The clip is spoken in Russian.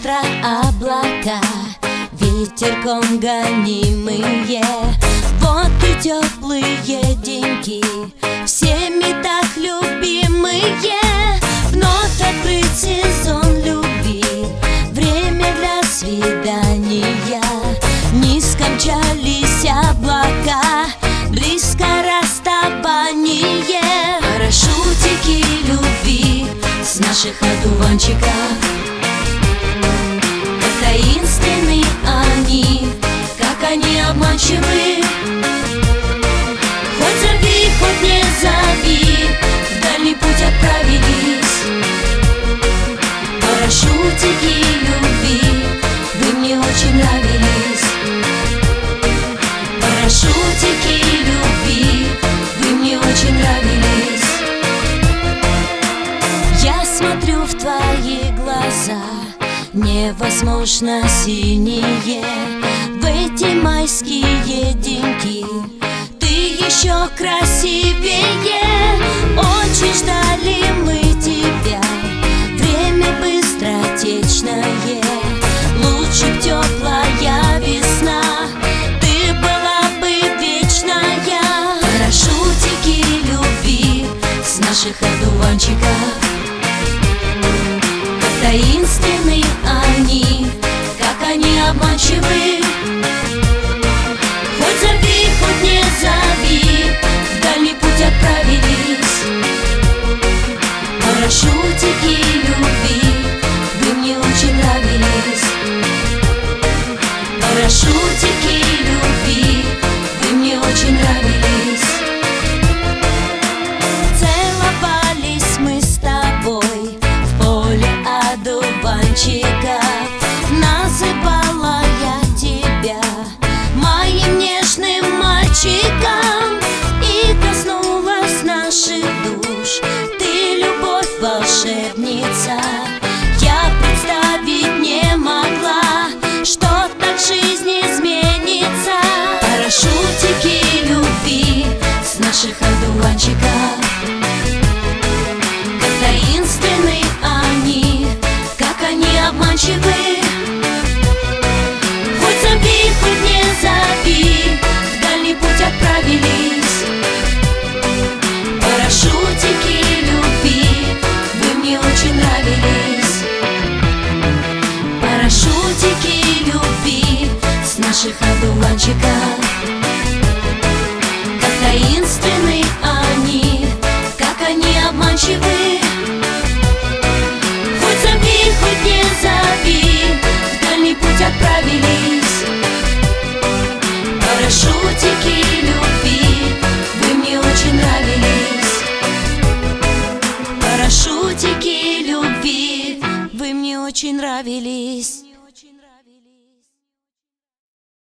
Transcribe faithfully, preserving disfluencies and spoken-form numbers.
быстро облака, ветерком гонимые. Вот и теплые деньки, всеми так любимые. Вновь открыт сезон любви, время для свидания. Низко мчались облака, близко расставание. Парашютики любви с наших одуванчиков, как таинственны они, как они обманчивы. Хоть зови, хоть не зови, в дальний путь отправились. Парашютики любви, вы мне очень нравились. Парашютики любви, вы мне очень нравились. Я смотрю в твои глаза, невозможно синие. В эти майские деньки ты еще красивее. Очень ждали мы тебя, время быстротечное. Лучше б теплая весна, ты была бы вечная. Парашютики любви с наших одуванчиков, как таинственны они, как они обманчивы. Хоть зови, хоть не зови, в дальний путь отправились. Парашютики любви, вы мне очень нравились. Парашютики любви, вы мне очень нравились. Целовались мы с тобой в поле одуванчиков. Называла я тебя моим нежным мальчиком. И коснулась наших душ ты, любовь волшебница. Я представить не могла, что так жизнь изменится. Парашютики любви с наших одуванчиков, как таинственны они, как они обманчивы. Хоть зови, хоть не зови, в дальний путь отправились. Парашютики любви, вы мне очень нравились. Парашютики любви с наших одуванчиков, как таинственны они, как они обманчивы. Хоть зови, хоть не зови, в дальний путь отправились. Парашютики любви, вы мне очень нравились. Парашютики любви, вы мне очень нравились.